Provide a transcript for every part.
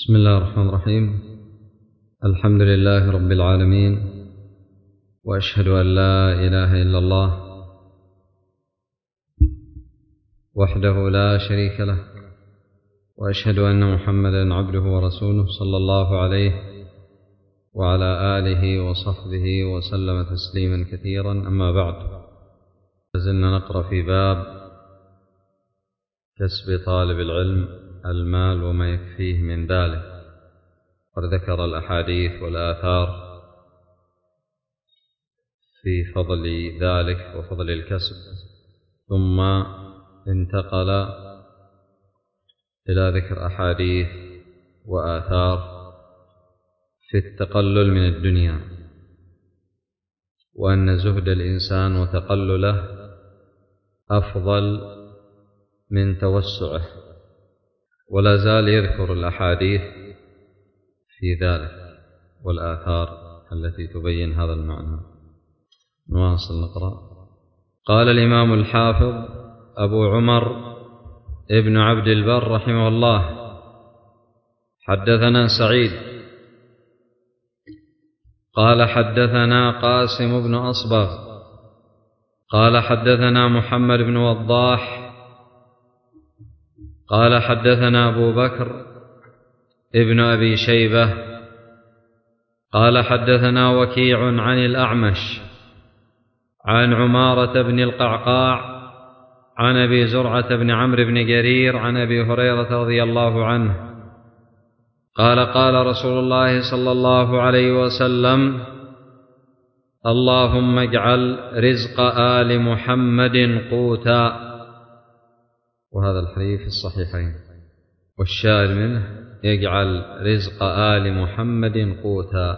بسم الله الرحمن الرحيم. الحمد لله رب العالمين، وأشهد أن لا إله إلا الله وحده لا شريك له، وأشهد أن محمدا عبده ورسوله صلى الله عليه وعلى آله وصحبه وسلم تسليما كثيرا. أما بعد، لازلنا نقرأ في باب كسب طالب العلم المال وما يكفيه من ذلك، وذكر الأحاديث والآثار في فضل ذلك وفضل الكسب، ثم انتقل إلى ذكر أحاديث وآثار في التقلل من الدنيا، وأن زهد الإنسان وتقلله أفضل من توسعه، ولا زال يذكر الأحاديث في ذلك والآثار التي تبين هذا المعنى. نواصل نقرأ. قال الإمام الحافظ أبو عمر ابن عبد البر رحمه الله: حدثنا سعيد قال حدثنا قاسم بن أصبغ قال حدثنا محمد بن وضاح قال حدثنا أبو بكر ابن أبي شيبة قال حدثنا وكيع عن الأعمش عن عمارة بن القعقاع عن أبي زرعة بن عمرو بن جرير عن أبي هريرة رضي الله عنه قال: قال رسول الله صلى الله عليه وسلم: اللهم اجعل رزق آل محمد قوتا. وهذا الحديث في الصحيحين، والشاهد منه: يجعل رزق آل محمد قوتا.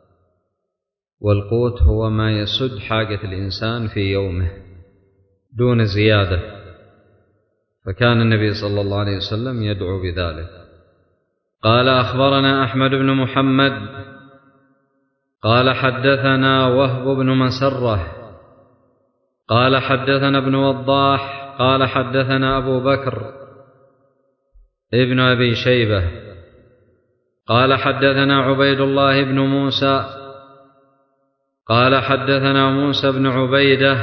والقوت هو ما يسد حاجة الإنسان في يومه دون زيادة، فكان النبي صلى الله عليه وسلم يدعو بذلك. قال: أخبرنا أحمد بن محمد قال حدثنا وهب بن مسرة قال حدثنا ابن وضاح قال حدثنا أبو بكر ابن أبي شيبة قال حدثنا عبيد الله بن موسى قال حدثنا موسى بن عبيدة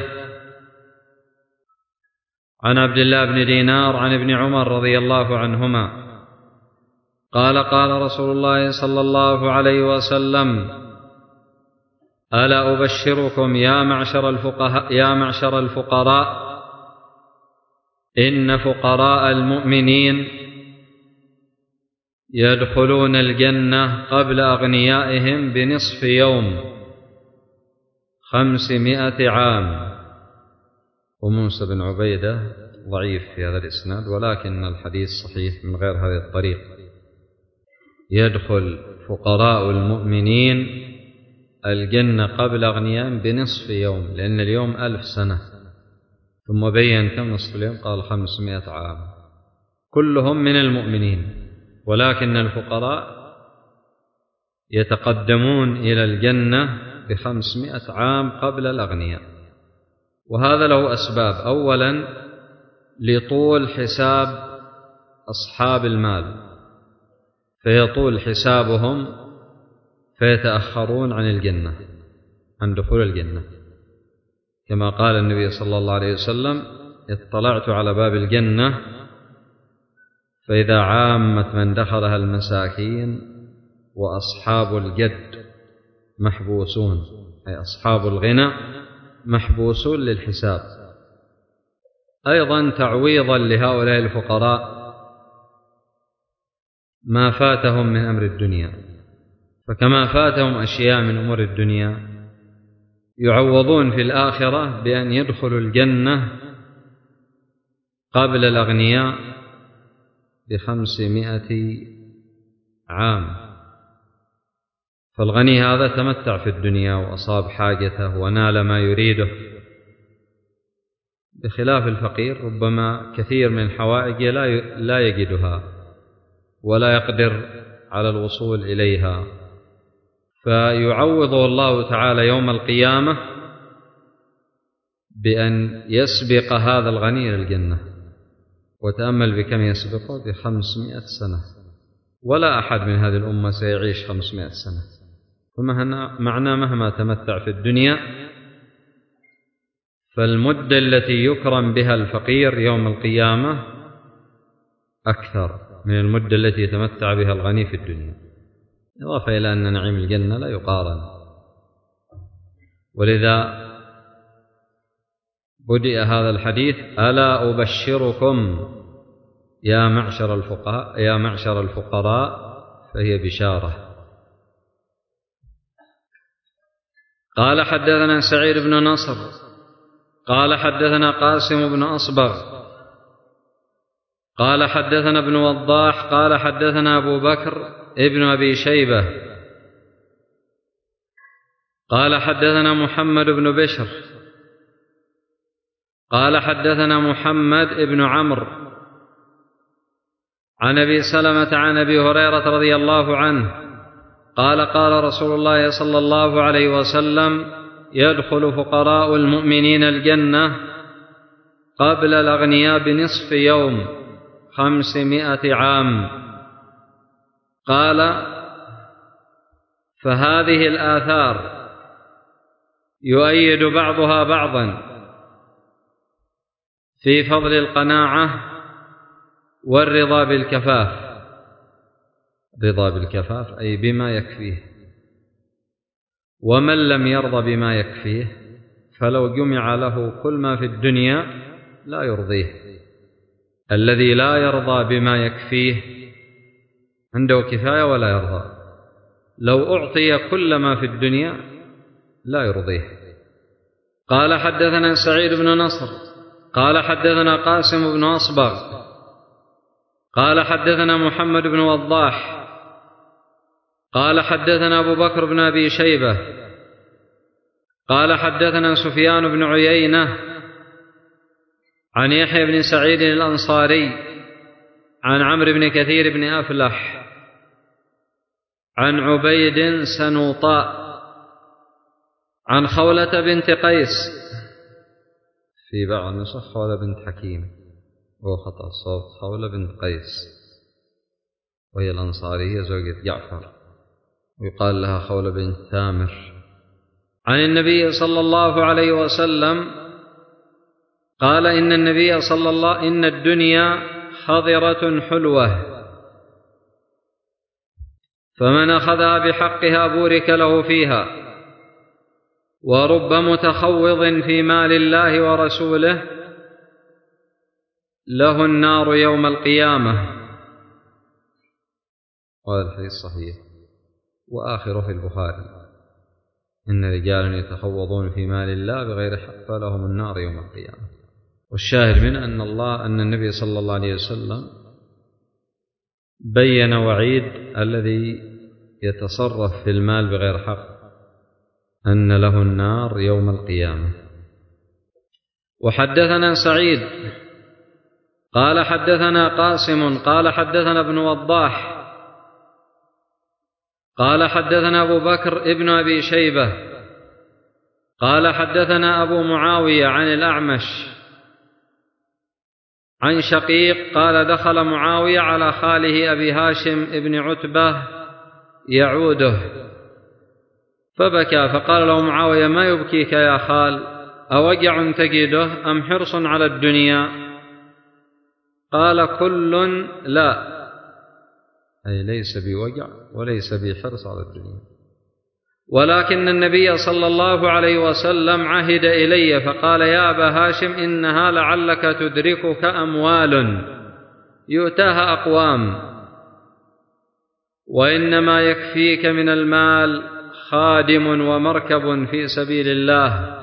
عن عبد الله بن دينار عن ابن عمر رضي الله عنهما قال: قال رسول الله صلى الله عليه وسلم: ألا أبشركم يا معشر الفقراء إن فقراء المؤمنين يدخلون الجنة قبل أغنيائهم بنصف يوم 500 عام. وموسى بن عبيدة ضعيف في هذا الإسناد، ولكن الحديث صحيح من غير هذه الطريق. يدخل فقراء المؤمنين الجنة قبل أغنيائهم بنصف يوم، لأن اليوم 1000 سنة، ثم بين كم نصف اليوم؟ قال 500 عام. كلهم من المؤمنين، ولكن الفقراء يتقدمون إلى الجنة ب500 عام قبل الأغنياء. وهذا له أسباب: أولا لطول حساب أصحاب المال، فيطول حسابهم فيتأخرون عن الجنة، عن دخول الجنة، كما قال النبي صلى الله عليه وسلم: اطلعت على باب الجنة فإذا عامة من دخلها المساكين وأصحاب الجد محبوسون، أي أصحاب الغنى محبوسون للحساب. أيضا تعويضا لهؤلاء الفقراء ما فاتهم من أمر الدنيا، فكما فاتهم أشياء من أمور الدنيا يعوضون في الآخرة بأن يدخلوا الجنة قبل الأغنياء ب500 عام. فالغني هذا تمتع في الدنيا وأصاب حاجته ونال ما يريده، بخلاف الفقير ربما كثير من حوائجه لا يجدها ولا يقدر على الوصول إليها، فيعوضه الله تعالى يوم القيامة بأن يسبق هذا الغني إلى الجنة. وتأمل بكم يسبقه: ب500 سنة. ولا أحد من هذه الأمة سيعيش 500 سنة، فمعنى مهما تمتع في الدنيا فالمدة التي يكرم بها الفقير يوم القيامة أكثر من المدة التي يتمتع بها الغني في الدنيا، إضافة إلى أن نعيم الجنة لا يقارن. ولذا بدأ هذا الحديث: ألا أبشركم يا معشر الفقراء، فهي بشارة. قال حدثنا سعيد بن نصر قال حدثنا قاسم بن أصبغ قال حدثنا ابن وضاح قال حدثنا أبو بكر ابن أبي شيبة قال حدثنا محمد بن بشر قال حدثنا محمد بن عمرو عن أبي سلمة عن أبي هريرة رضي الله عنه قال قال رسول الله صلى الله عليه وسلم: يدخل فقراء المؤمنين الجنة قبل الأغنياء بنصف يوم 500 عام. قال: فهذه الآثار يؤيد بعضها بعضا في فضل القناعة والرضا بالكفاف. رضا بالكفاف أي بما يكفيه، ومن لم يرضى بما يكفيه فلو جمع له كل ما في الدنيا لا يرضيه. الذي لا يرضى بما يكفيه عنده كفاية ولا يرضى، لو أعطي كل ما في الدنيا لا يرضيه. قال حدثنا سعيد بن نصر قال حدثنا قاسم بن أصبغ قال حدثنا محمد بن وضاح قال حدثنا أبو بكر بن أبي شيبة قال حدثنا سفيان بن عيينة عن يحيى بن سعيد الأنصاري عن عمرو بن كثير بن أفلح عن عبيد سنوطاء عن خولة بنت قيس، في بعض النسخ خولة بنت حكيم وهو خطأ الصوت، خولة بنت قيس، وهي الأنصارية زوجة جعفر، ويقال لها خولة بنت تامر، عن النبي صلى الله عليه وسلم قال: إن الدنيا خضرة حلوة، فمن أخذها بحقها بورك له فيها، ورب متخوض في مال الله ورسوله له النار يوم القيامة. وهذا الحديث صحيح، وآخره في البخاري: إن رجال يتخوضون في مال الله بغير حق فلهم النار يوم القيامة. والشاهد من أن النبي صلى الله عليه وسلم بين وعيد الذي يتصرف في المال بغير حق أن له النار يوم القيامة. وحدثنا سعيد قال حدثنا قاسم قال حدثنا ابن وضاح قال حدثنا أبو بكر ابن أبي شيبة قال حدثنا أبو معاوية عن الأعمش عن شقيق قال: دخل معاوية على خاله أبي هاشم ابن عتبة يعوده فبكى، فقال له معاوية: ما يبكيك يا خال؟ أوجع تجده أم حرص على الدنيا؟ قال: كل لا، أي ليس بوجع وليس بحرص على الدنيا، ولكن النبي صلى الله عليه وسلم عهد إلي فقال: يا أبا هاشم، إنها لعلك تدركك أموال يؤتاها أقوام، وإنما يكفيك من المال خادم ومركب في سبيل الله،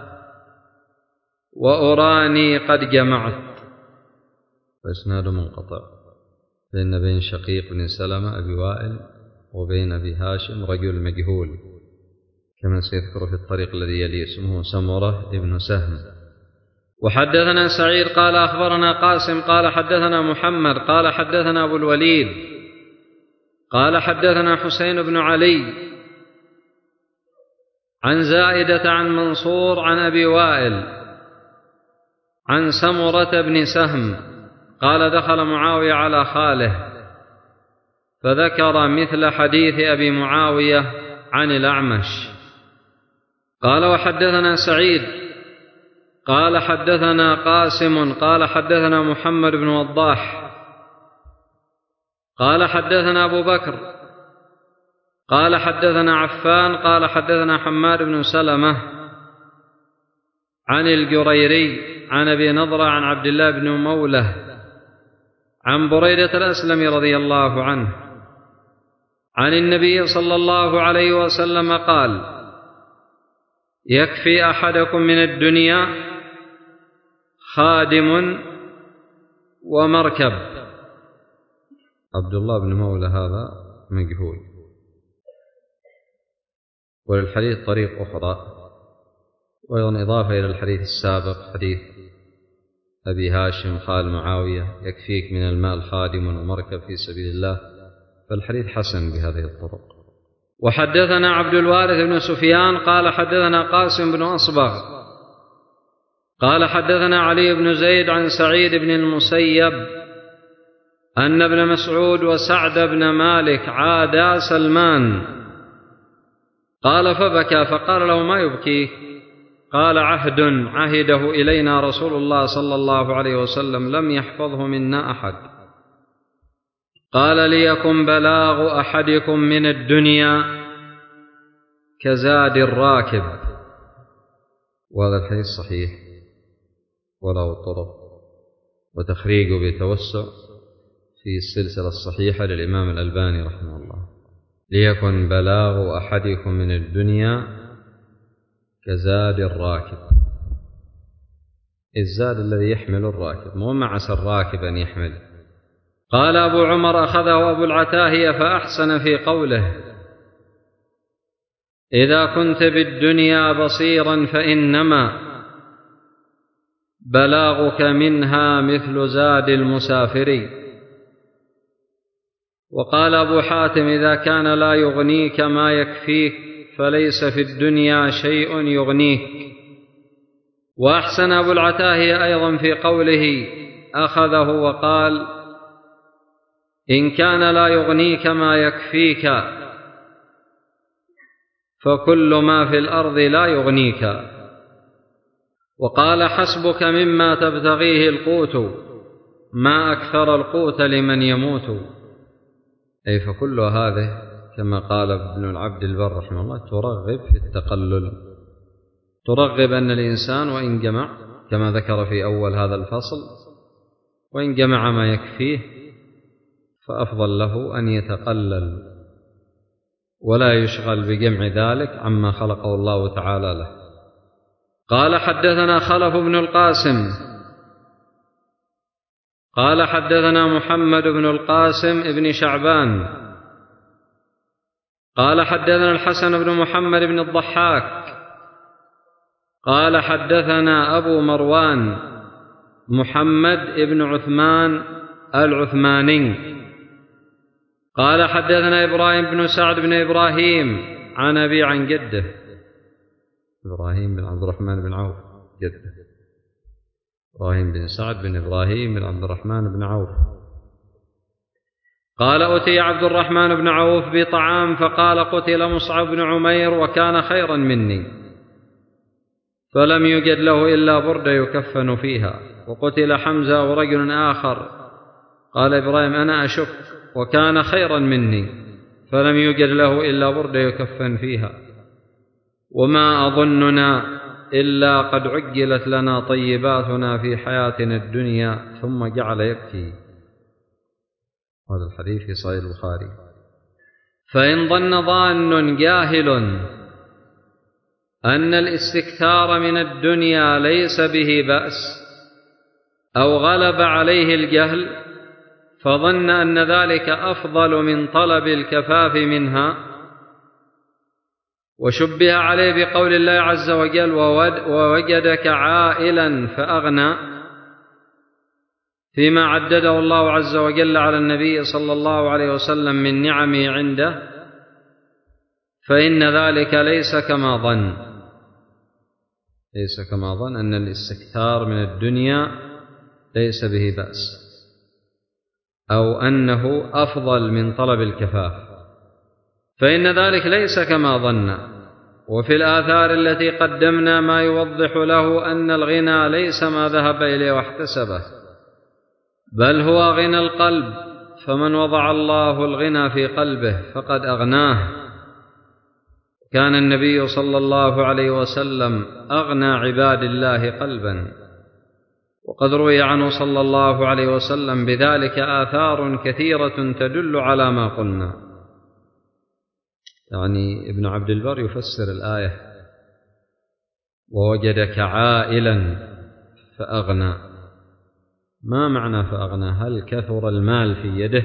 وأراني قد جمعت. فإسناد منقطع، لأن بين شقيق بن سلمة أبي وائل وبين أبي هاشم رجل مجهول، كما سيذكر في الطريق الذي يلي اسمه سمرة ابن سهم. وحدثنا سعيد قال أخبرنا قاسم قال حدثنا محمد قال حدثنا أبو الوليد قال حدثنا حسين بن علي عن زائدة عن منصور عن أبي وائل عن سمرة بن سهم قال: دخل معاوية على خاله فذكر مثل حديث أبي معاوية عن الأعمش. قال وحدثنا سعيد قال حدثنا قاسم قال حدثنا محمد بن وضاح قال حدثنا أبو بكر قال حدثنا عفان قال حدثنا حماد بن سلمة عن الجريري عن أبي نضرة عن عبد الله بن مولة عن بريدة الأسلمي رضي الله عنه عن النبي صلى الله عليه وسلم قال: يكفي أحدكم من الدنيا خادم ومركب. عبد الله بن مولى هذا مجهول، وللحديث طريق أخرى، وأيضا إضافة إلى الحديث السابق حديث أبي هاشم قال معاوية: يكفيك من المال خادم ومركب في سبيل الله، فالحديث حسن بهذه الطرق. وحدثنا عبد الوارث بن سفيان قال حدثنا قاسم بن أصبغ قال حدثنا علي بن زيد عن سعيد بن المسيب أن ابن مسعود وسعد بن مالك عادا سلمان، قال فبكى فقال له: ما يبكيك؟ قال: عهد عهده إلينا رسول الله صلى الله عليه وسلم لم يحفظه منا أحد. قال: ليكن بلاغ أحدكم من الدنيا كزاد الراكب. وهذا الحديث صحيح وله طرق، وتخريجه بتوسع في السلسلة الصحيحة للإمام الألباني رحمه الله. ليكن بلاغ أحدكم من الدنيا كزاد الراكب، الزاد الذي يحمل الراكب، مو معس الراكب أن يحمل. قال أبو عمر: أخذه أبو العتاهية فأحسن في قوله: إذا كنت بالدنيا بصيرا فإنما بلاغك منها مثل زاد المسافر. وقال أبو حاتم: إذا كان لا يغنيك ما يكفيك فليس في الدنيا شيء يغنيك. وأحسن أبو العتاهية أيضا في قوله أخذه وقال: إن كان لا يغنيك ما يكفيك فكل ما في الأرض لا يغنيك. وقال: حسبك مما تبتغيه القوت ما أكثر القوت لمن يموت. أي فكل هذه كما قال ابن العبد البر رحمه الله ترغب في التقلل، ترغب أن الإنسان وإن جمع كما ذكر في أول هذا الفصل، وإن جمع ما يكفيه فأفضل له أن يتقلل ولا يشغل بجمع ذلك عما خلقه الله تعالى له. قال حدثنا خلف بن القاسم قال حدثنا محمد بن القاسم بن شعبان قال حدثنا الحسن بن محمد بن الضحاك قال حدثنا أبو مروان محمد بن عثمان العثماني قال حدثنا إبراهيم بن سعد بن إبراهيم عن أبي عن جده إبراهيم بن عبد الرحمن بن عوف جده إبراهيم بن سعد بن إبراهيم بن عبد الرحمن بن عوف قال أتي عبد الرحمن بن عوف بطعام فقال قتل مصعب بن عمير وكان خيرا مني، فلم يجد له إلا بردة يكفن فيها، وقتل حمزة ورجل آخر. قال إبراهيم أنا أشك وكان خيرا مني، فلم يجد له إلا بردة يكفن فيها، وما أظننا إلا قد عجلت لنا طيباتنا في حياتنا الدنيا. ثم جعل يبكي. هذا الحديث في صحيح البخاري. فإن ظن ظان جاهل أن الاستكثار من الدنيا ليس به بأس أو غلب عليه الجهل فظن أن ذلك أفضل من طلب الكفاف منها، وشبه عليه بقول الله عز وجل ووجدك عائلا فأغنى، فيما عدده الله عز وجل على النبي صلى الله عليه وسلم من نعمه عنده، فإن ذلك ليس كما ظن أن الاستكثار من الدنيا ليس به بأس. أو أنه أفضل من طلب الكفاف، فإن ذلك ليس كما ظن. وفي الآثار التي قدمنا ما يوضح له أن الغنى ليس ما ذهب إليه واحتسبه، بل هو غنى القلب، فمن وضع الله الغنى في قلبه فقد أغناه. كان النبي صلى الله عليه وسلم أغنى عباد الله قلبا، وقد روي عنه صلى الله عليه وسلم بذلك آثار كثيرة تدل على ما قلنا. يعني ابن عبد البر يفسر الآية: ووجدك عائلا فأغنى. ما معنى فأغنى؟ هل كثر المال في يده؟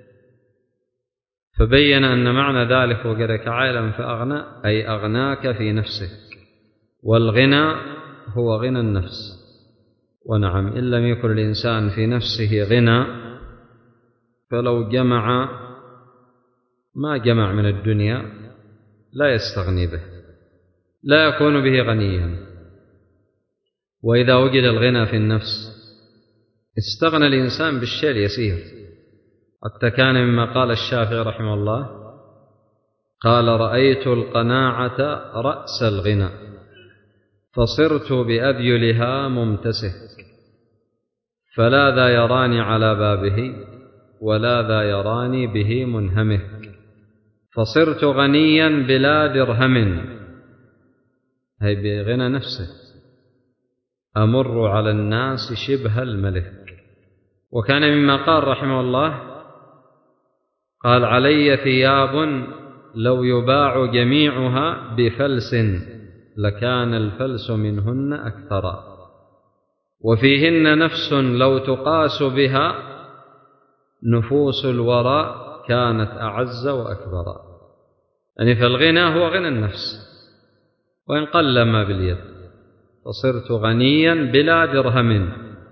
فبين أن معنى ذلك وجدك عائلا فأغنى أي أغناك في نفسك، والغنى هو غنى النفس. ونعم، إن لم يكن الإنسان في نفسه غنى فلو جمع ما جمع من الدنيا لا يستغني به، لا يكون به غنيا. وإذا وجد الغنى في النفس استغنى الإنسان بالشيء اليسير. حتى كان مما قال الشافعي رحمه الله: قال: رأيت القناعة رأس الغنى فصرت بأذيلها ممتسك، فلا ذا يراني على بابه ولا ذا يراني به منهمك، فصرت غنيا بلا درهم، أي بغنى نفسه، أمر على الناس شبه الملك. وكان مما قال رحمه الله: قال: علي ثياب لو يباع جميعها بفلس لكان الفلس منهن أكثر، وفيهن نفس لو تقاس بها نفوس الورى كانت أعز وأكبر. يعني فالغنى هو غنى النفس وإن قل ما باليد، فصرت غنيا بلا درهم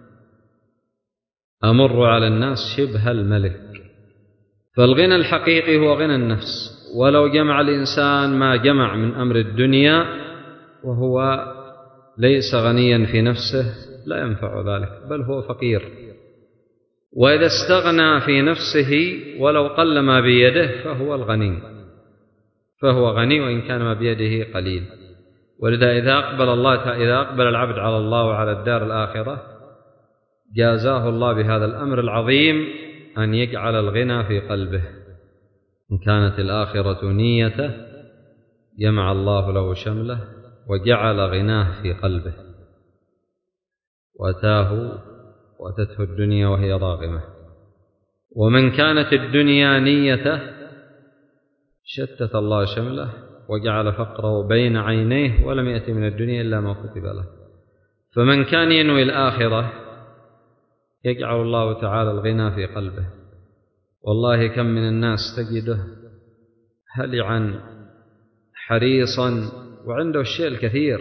أمر على الناس شبه الملك. فالغنى الحقيقي هو غنى النفس، ولو جمع الإنسان ما جمع من أمر الدنيا وهو ليس غنيا في نفسه لا ينفع ذلك، بل هو فقير. وإذا استغنى في نفسه ولو قل ما بيده فهو الغني، فهو غني وإن كان ما بيده قليل. ولذا إذا أقبل العبد على الله وعلى الدار الآخرة جازاه الله بهذا الأمر العظيم، أن يجعل الغنى في قلبه. إن كانت الآخرة نيته جمع الله له شمله وجعل غناه في قلبه، وأتته الدنيا وهي راغمة. ومن كانت الدنيا نيته شتت الله شمله وجعل فقره بين عينيه ولم يأت من الدنيا إلا ما كتب له. فمن كان ينوي الآخرة يجعل الله تعالى الغنى في قلبه. والله كم من الناس تجده هلعا حريصا وعنده الشيء الكثير،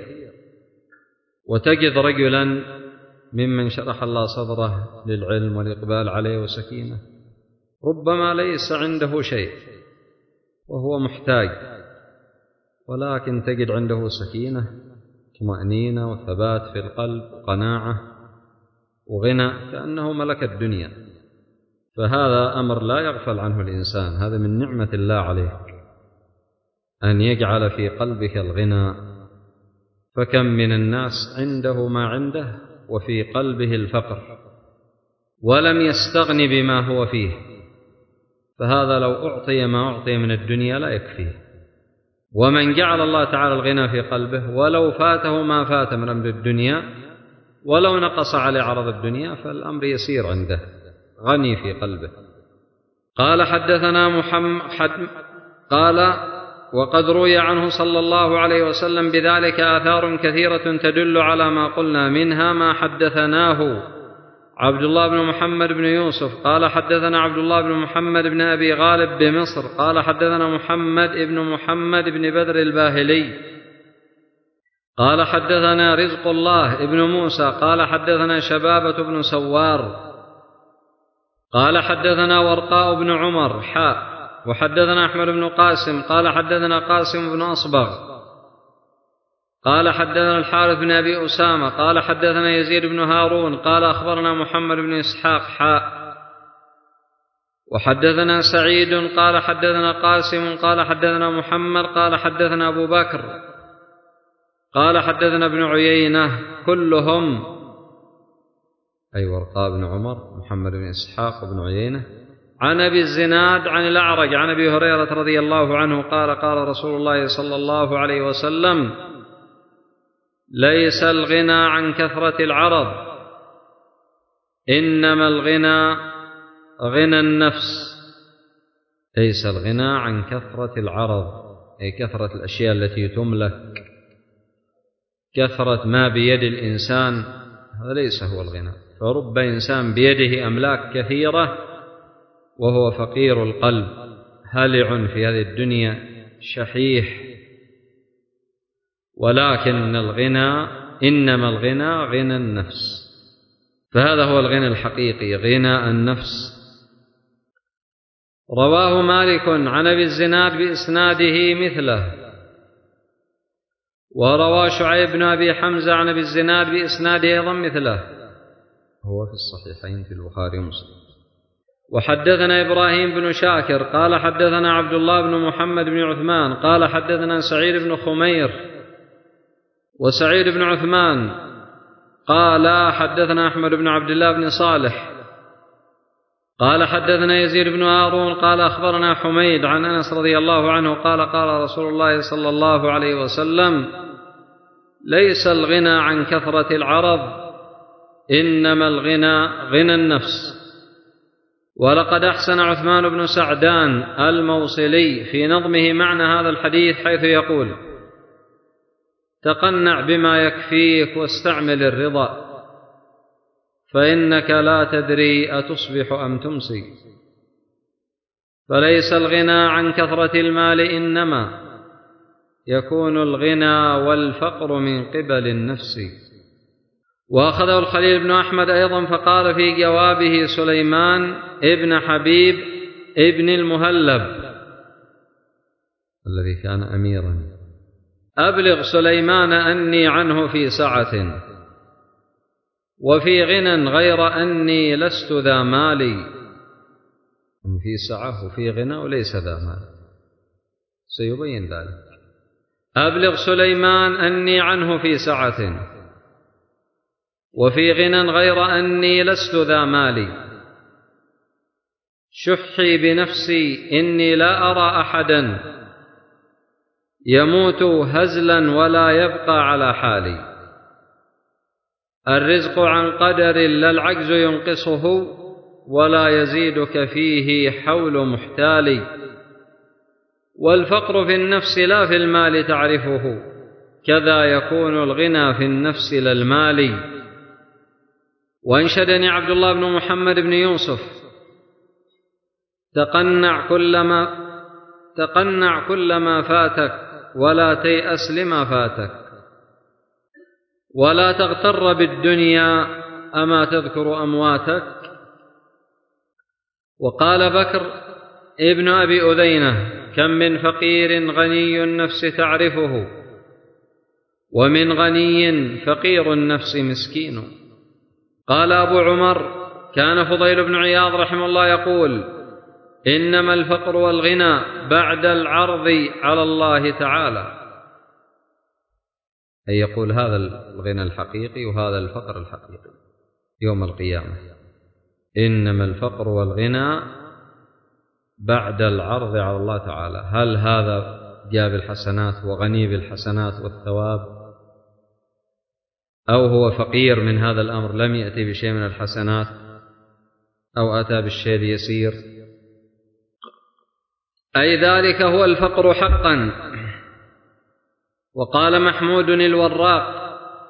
وتجد رجلا ممن شرح الله صدره للعلم والإقبال عليه وسكينة ربما ليس عنده شيء وهو محتاج، ولكن تجد عنده سكينة طمأنينة وثبات في القلب وقناعة وغنى كأنه ملك الدنيا. فهذا أمر لا يغفل عنه الإنسان، هذا من نعمة الله عليك أن يجعل في قلبك الغنى. فكم من الناس عنده ما عنده وفي قلبه الفقر ولم يستغن بما هو فيه، فهذا لو أعطي ما أعطي من الدنيا لا يكفيه. ومن جعل الله تعالى الغنى في قلبه ولو فاته ما فات من أمر الدنيا ولو نقص عليه عرض الدنيا فالأمر يسير عنده، غني في قلبه. قال: حدثنا محمد قال: وقد روي عنه صلى الله عليه وسلم بذلك آثار كثيرة تدل على ما قلنا، منها ما حدثناه عبد الله بن محمد بن يوسف قال: حدثنا عبد الله بن محمد بن أبي غالب بمصر قال: حدثنا محمد بن بدر الباهلي قال: حدثنا رزق الله بن موسى قال: حدثنا شبابة بن سوار قال: حدثنا ورقاء بن عمر وحدثنا أحمد بن قاسم قال: حدثنا قاسم بن أصبغ قال: حدثنا الحارث بن أبي أسامة قال: حدثنا يزيد بن هارون قال: أخبرنا محمد بن إسحاق وحدثنا سعيد قال حدثنا قاسم قال حدثنا محمد قال حدثنا أبو بكر قال حدثنا ابن عيينة كلهم أي ورقاء بن عمر محمد بن إسحاق بن عيينة عن أبي الزناد عن الأعرج عن أبي هريرة رضي الله عنه قال قال رسول الله صلى الله عليه وسلم: ليس الغنى عن كثرة العرض، إنما الغنى غنى النفس. ليس الغنى عن كثرة العرض أي كثرة الأشياء التي تملك، كثرة ما بيد الإنسان، هذا ليس هو الغنى. فرب إنسان بيده أملاك كثيرة وهو فقير القلب هلع في هذه الدنيا شحيح. ولكن الغنى إنما الغنى غنى النفس، فهذا هو الغنى الحقيقي، غنى النفس. رواه مالك عن أبي الزناد بإسناده مثله، وروى شعيب بن أبي حمزة عن أبي الزناد بإسناده أيضا مثله، هو في الصحيحين في البخاري ومسلم. وحدثنا إبراهيم بن شاكر قال حدثنا عبد الله بن محمد بن عثمان قال حدثنا سعيد بن خمير وسعيد بن عثمان قال حدثنا أحمد بن عبد الله بن صالح قال حدثنا يزيد بن هارون قال أخبرنا حميد عن أنس رضي الله عنه قال قال رسول الله صلى الله عليه وسلم: ليس الغنى عن كثرة العرض، إنما الغنى غنى النفس. ولقد أحسن عثمان بن سعدان الموصلي في نظمه معنى هذا الحديث حيث يقول: تقنع بما يكفيك واستعمل الرضا، فإنك لا تدري أتصبح أم تمسي. فليس الغنى عن كثرة المال، إنما يكون الغنى والفقر من قبل النفس. وأخذه الخليل بن أحمد أيضا فقال في جوابه سليمان ابن حبيب ابن المهلب الذي كان أميرا: أبلغ سليمان أني عنه في سعة وفي غنى غير أني لست ذا مالي. في سعة وفي غنى وليس ذا مال، سيبين ذلك. أبلغ سليمان أني عنه في سعة وفي غنى غير أني لست ذا مالي. شحي بنفسي إني لا أرى أحدا يموت هزلا ولا يبقى على حالي. الرزق عن قدر لا العجز ينقصه، ولا يزيدك فيه حول محتال. والفقر في النفس لا في المال تعرفه، كذا يكون الغنى في النفس لا المال. وأنشدني عبد الله بن محمد بن يوسف: تقنع كل ما فاتك ولا تيأس لما فاتك، ولا تغتر بالدنيا أما تذكر أمواتك. وقال بكر ابن أبي أذينة: كم من فقير غني النفس تعرفه، ومن غني فقير النفس مسكين. قال أبو عمر: كان فضيل بن عياض رحمه الله يقول: إنما الفقر والغنى بعد العرض على الله تعالى. أي يقول هذا الغنى الحقيقي وهذا الفقر الحقيقي يوم القيامة. إنما الفقر والغنى بعد العرض على الله تعالى. هل هذا جاء بالحسنات وغني بالحسنات والثواب، أو هو فقير من هذا الأمر لم يأتي بشيء من الحسنات، أو أتى بالشيء اليسير؟ أي ذلك هو الفقر حقا. وقال محمود الوراق: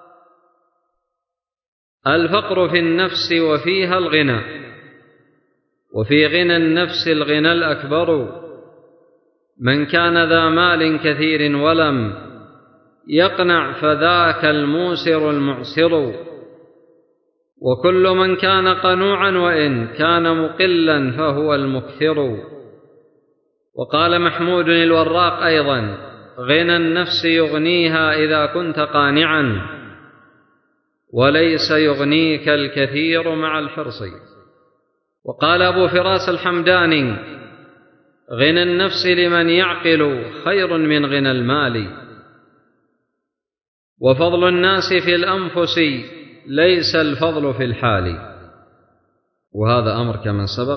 الفقر في النفس وفيها الغنى، وفي غنى النفس الغنى الأكبر. من كان ذا مال كثير ولم يقنع فذاك الموسر المعسر، وكل من كان قنوعا وإن كان مقلا فهو المكثر. وقال محمود الوراق أيضا: غنى النفس يغنيها إذا كنت قانعا، وليس يغنيك الكثير مع الحرص. وقال أبو فراس الحمداني: غنى النفس لمن يعقل خير من غنى المال، وفضل الناس في الأنفس ليس الفضل في الحال. وهذا أمر كما سبق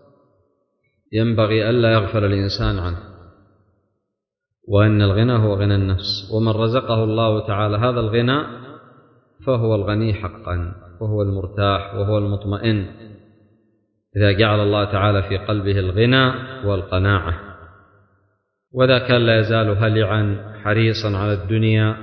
ينبغي ألا يغفل الإنسان عنه، وأن الغنى هو غنى النفس، ومن رزقه الله تعالى هذا الغنى فهو الغني حقا، وهو المرتاح وهو المطمئن إذا جعل الله تعالى في قلبه الغنى والقناعة. وذا كان لا يزال هلعا حريصا على الدنيا،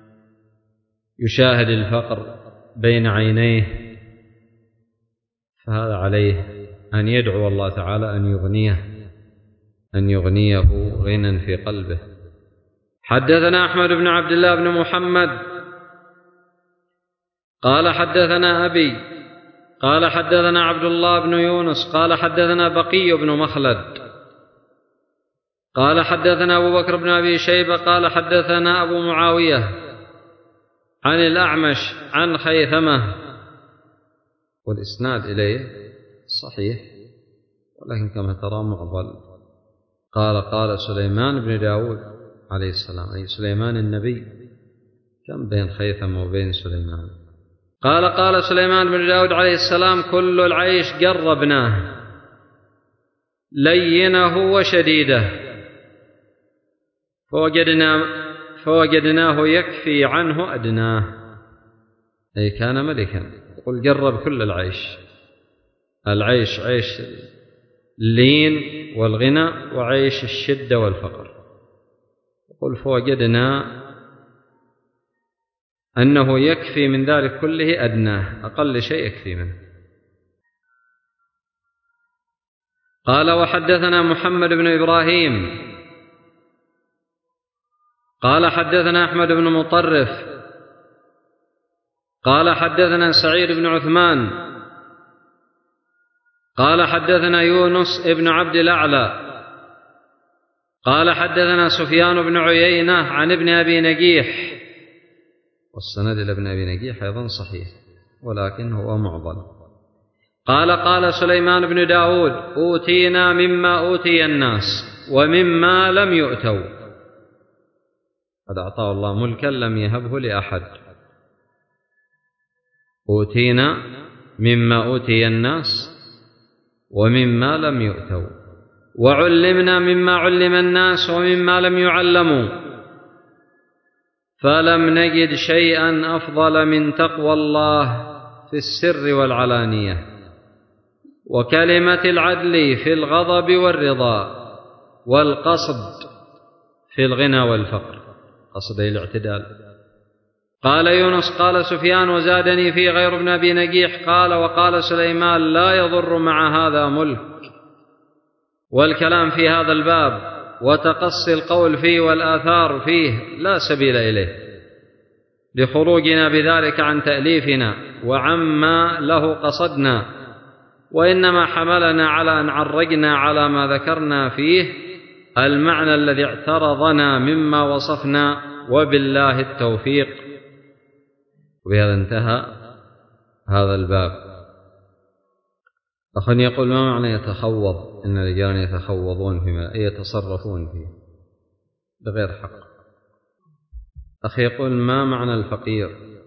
يشاهد الفقر بين عينيه، فهذا عليه أن يدعو الله تعالى أن يغنيه غنى في قلبه. حدثنا أحمد بن عبد الله بن محمد قال حدثنا أبي قال حدثنا عبد الله بن يونس قال حدثنا بقي بن مخلد قال حدثنا أبو بكر بن أبي شيبة قال حدثنا أبو معاوية عن الأعمش عن خيثمة، والإسناد إليه صحيح ولكن كما ترى معضل. قال سليمان بن داود عليه السلام، أي سليمان النبي، كم بين خيثمة وبين سليمان. قال سليمان بن داود عليه السلام: كل العيش قربناه لينه وشديده فوجدناه يكفي عنه أدناه، أي كان ملكا. يقول قرب كل العيش عيش اللين والغنى، وعيش الشدة والفقر. يقول فوجدنا أنه يكفي من ذلك كله أدناه، أقل شيء يكفي منه. قال وحدثنا محمد بن إبراهيم قال حدثنا أحمد بن مطرف قال حدثنا سعيد بن عثمان قال حدثنا يونس بن عبد الأعلى قال حدثنا سفيان بن عيينة عن ابن أبي نجيح، والسند إلى ابن أبي نجيح أيضا صحيح ولكن هو معضل. قال سليمان بن داود: أوتينا مما أوتي الناس ومما لم يؤتوا، قد أعطاه الله ملكا لم يهبه لأحد. أوتينا مما أوتي الناس ومما لم يؤتوا، وعلمنا مما علم الناس ومما لم يعلموا، فلم نجد شيئا أفضل من تقوى الله في السر والعلانية، وكلمة العدل في الغضب والرضا، والقصد في الغنى والفقر، قصد الاعتدال. قال يونس قال سفيان: وزادني في غير ابن أبي نجيح قال: وقال سليمان: لا يضر مع هذا ملك، والكلام في هذا الباب وتقصي القول فيه والآثار فيه لا سبيل إليه، لخروجنا بذلك عن تأليفنا وعما له قصدنا، وإنما حملنا على أن عرجنا على ما ذكرنا فيه المعنى الذي اعترضنا مما وصفنا، وبالله التوفيق. وبهذا انتهى هذا الباب. أخ يقول: ما معنى يتخوض؟ إن الرجال يتخوضون فيما يتصرفون فيه بغير حق. أخ يقول: ما معنى الفقير؟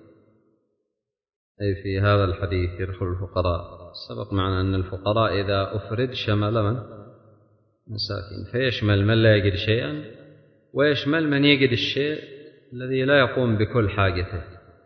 أي في هذا الحديث يدخل الفقراء. سبق معنا أن الفقراء إذا أفرد شمل من؟ مساكين، فيشمل من لا يجد شيئا ويشمل من يجد الشيء الذي لا يقوم بكل حاجته،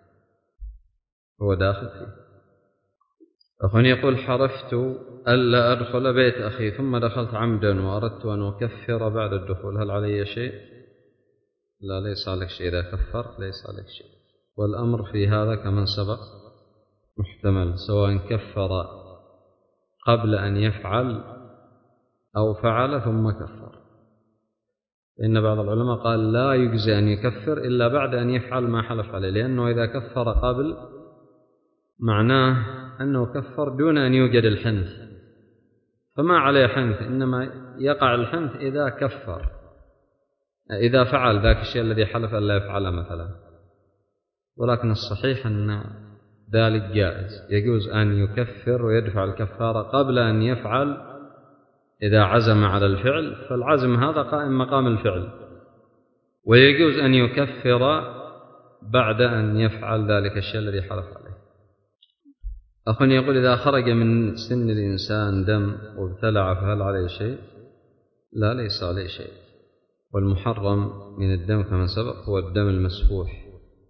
هو داخل فيه. أخ يقول: حرفت ألا أدخل بيت أخي ثم دخلت عمدا وأردت أن أكفر بعد الدخول، هل علي شيء؟ لا، ليس عليك شيء. إذا كفرت ليس عليك شيء، والأمر في هذا كمن سبق محتمل، سواء كفر قبل أن يفعل أو فعل ثم كفر. إن بعض العلماء قال لا يجزي أن يكفر إلا بعد أن يفعل ما حلف عليه، لأنه إذا كفر قبل معناه أنه كفر دون أن يوجد الحنث، فما عليه حنث، إنما يقع الحنث إذا كفر، إذا فعل ذاك الشيء الذي حلف أن لا يفعله مثلا. ولكن الصحيح أن ذلك جائز، يجوز أن يكفر ويدفع الكفارة قبل أن يفعل. إذا عزم على الفعل فالعزم هذا قائم مقام الفعل، ويجوز أن يكفر بعد أن يفعل ذلك الشيء الذي حلف عليه. أخ يقول: إذا خرج من سن الإنسان دم وابتلع فهل عليه شيء؟ لا، ليس عليه شيء. والمحرم من الدم كما سبق هو الدم المسفوح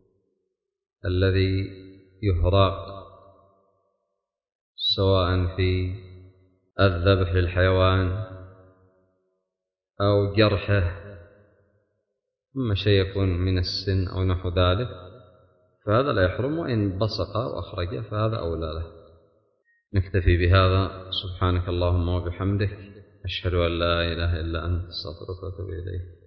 الذي يهراق، سواء في الذبح للحيوان أو جرحه، أما شيء يكون من السن أو نحو ذلك فهذا لا يحرم، وإن بصق وأخرجه فهذا أولى له. نكتفي بهذا. سبحانك اللهم وبحمدك، أشهد أن لا إله إلا أنت، أستغفرك وأتوب إليك.